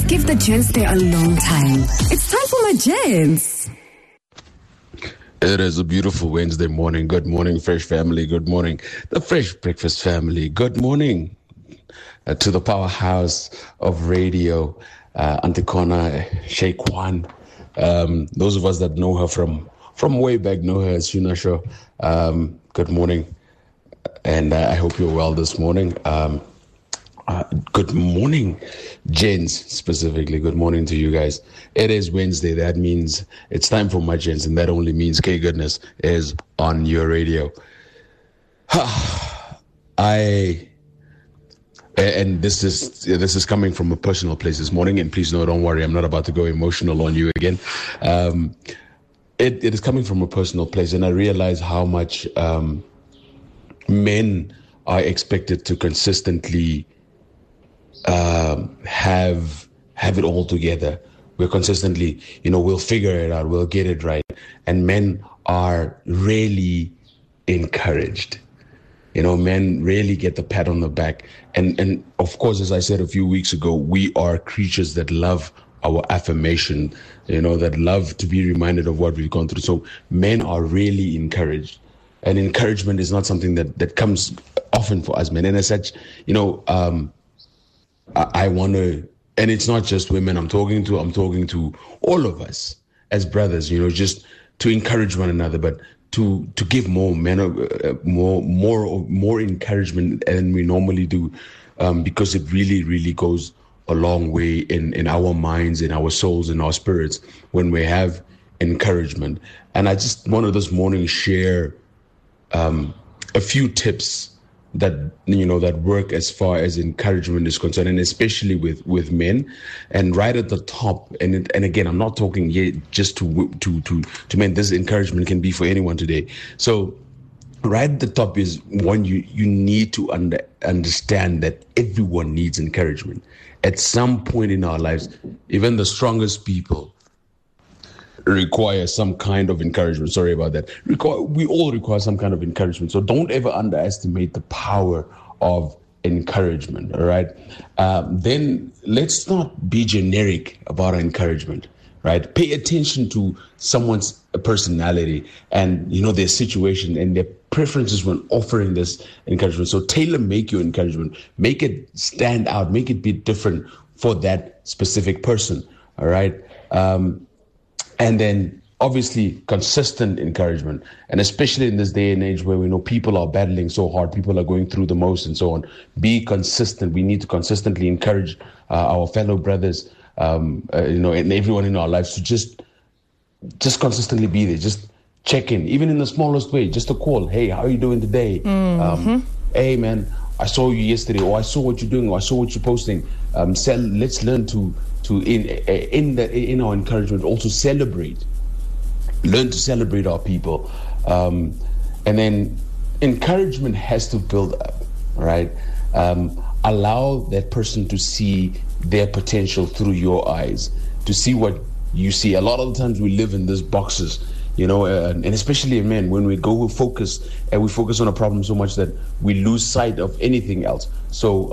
Give the gents their alone time. It's time for my gents. It is a beautiful Wednesday morning. Good morning, Fresh family. Good morning, the Fresh Breakfast family. Good morning to the powerhouse of radio, Antikona Sheikwan. Those of us that know her from way back know her as Shuna Show. Good morning, and I hope you're well this morning. Good morning, gents, specifically. Good morning to you guys. It is Wednesday. That means it's time for my gents, and that only means K Goodness is on your radio. And this is coming from a personal place this morning, and please don't worry, I'm not about to go emotional on you again. It is coming from a personal place, and I realize how much men are expected to consistently have it all together. We're consistently, we'll figure it out, we'll get it right, and men are rarely encouraged. Men rarely get the pat on the back. And of course, as I said a few weeks ago, we are creatures that love our affirmation, that love to be reminded of what we've gone through. So men are really encouraged. And encouragement is not something that comes often for us men. And as such, I want to, and it's not just women I'm talking to all of us as brothers, just to encourage one another, but to give more men more encouragement than we normally do, because it really, really goes a long way in our minds, in our souls, in our spirits when we have encouragement. And I just wanted this morning share a few tips that that work as far as encouragement is concerned, and especially with men. And right at the top, and again, I'm not talking yet just to men. This encouragement can be for anyone today. So right at the top is one, you need to understand that everyone needs encouragement at some point in our lives. Even the strongest people require some kind of encouragement. Sorry about that. We all require some kind of encouragement. So don't ever underestimate the power of encouragement. All right. Then let's not be generic about our encouragement. Right. Pay attention to someone's personality and their situation and their preferences when offering this encouragement. So make your encouragement. Make it stand out. Make it be different for that specific person. All right. And then obviously consistent encouragement, and especially in this day and age where we know people are battling so hard, people are going through the most and so on. Be consistent. We need to consistently encourage our fellow brothers, and everyone in our lives to just consistently be there. Just check in, even in the smallest way, just a call. Hey, how are you doing today? Mm-hmm. Hey man, I saw you yesterday, or I saw what you're doing, or I saw what you're posting. Let's learn to in our encouragement also learn to celebrate our people, and then encouragement has to build up, right? Allow that person to see their potential through your eyes, to see what you see. A lot of the times we live in these boxes, and especially men, when we focus on a problem so much that we lose sight of anything else. So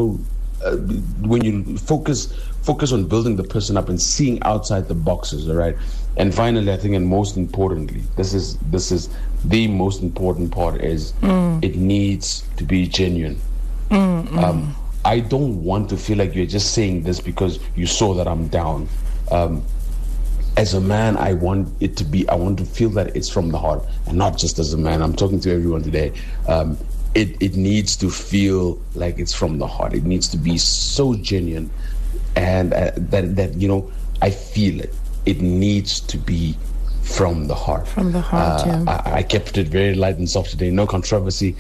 when you focus on building the person up and seeing outside the boxes, all right? And finally, I think, and most importantly, this is the most important part, is it needs to be genuine. I don't want to feel like you're just saying this because you saw that I'm down. As a man, I want to feel that it's from the heart, and not just as a man. I'm talking to everyone today. It needs to feel like it's from the heart. It needs to be so genuine, and that I feel it. It needs to be from the heart. From the heart, yeah. I kept it very light and soft today. No controversy.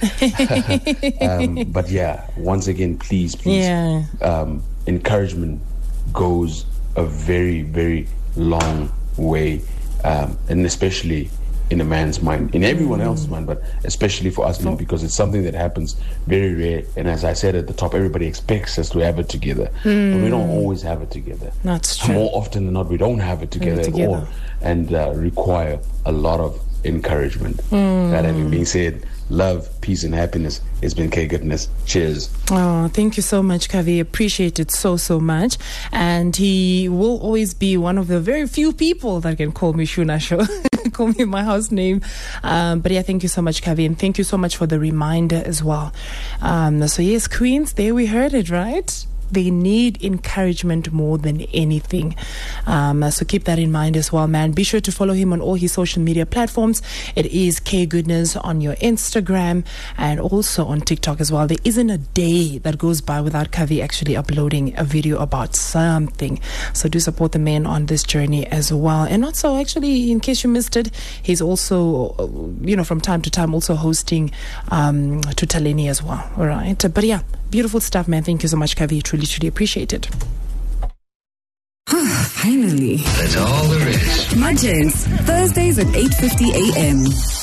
But yeah, once again, please. Yeah. Encouragement goes a very, very long way, and especially in a man's mind, in everyone else's mind, but especially for us men, because it's something that happens very rare. And as I said at the top, everybody expects us to have it together, but we don't always have it together. That's true. More often than not, we don't have it together at all, and require a lot of encouragement. That having been said, love, peace, and happiness. It's been K Goodness. Cheers. Oh, thank you so much, Kavi. Appreciate it so much. And he will always be one of the very few people that can call me Shunasho. Call me my house name. But yeah, thank you so much, Kavi. And thank you so much for the reminder as well. So yes, Queens, there we heard it, right? They need encouragement more than anything. So keep that in mind as well, man. Be sure to follow him on all his social media platforms. It is K Goodness on your Instagram and also on TikTok as well. There isn't a day that goes by without Kavi actually uploading a video about something. So do support the man on this journey as well. And also, actually, in case you missed it, he's also, from time to time also hosting Tutaleni as well. All right. But yeah, beautiful stuff, man. Thank you so much, Kavi. Truly appreciate it. Finally. That's all there is. Margins, Thursdays at 8:50 a.m.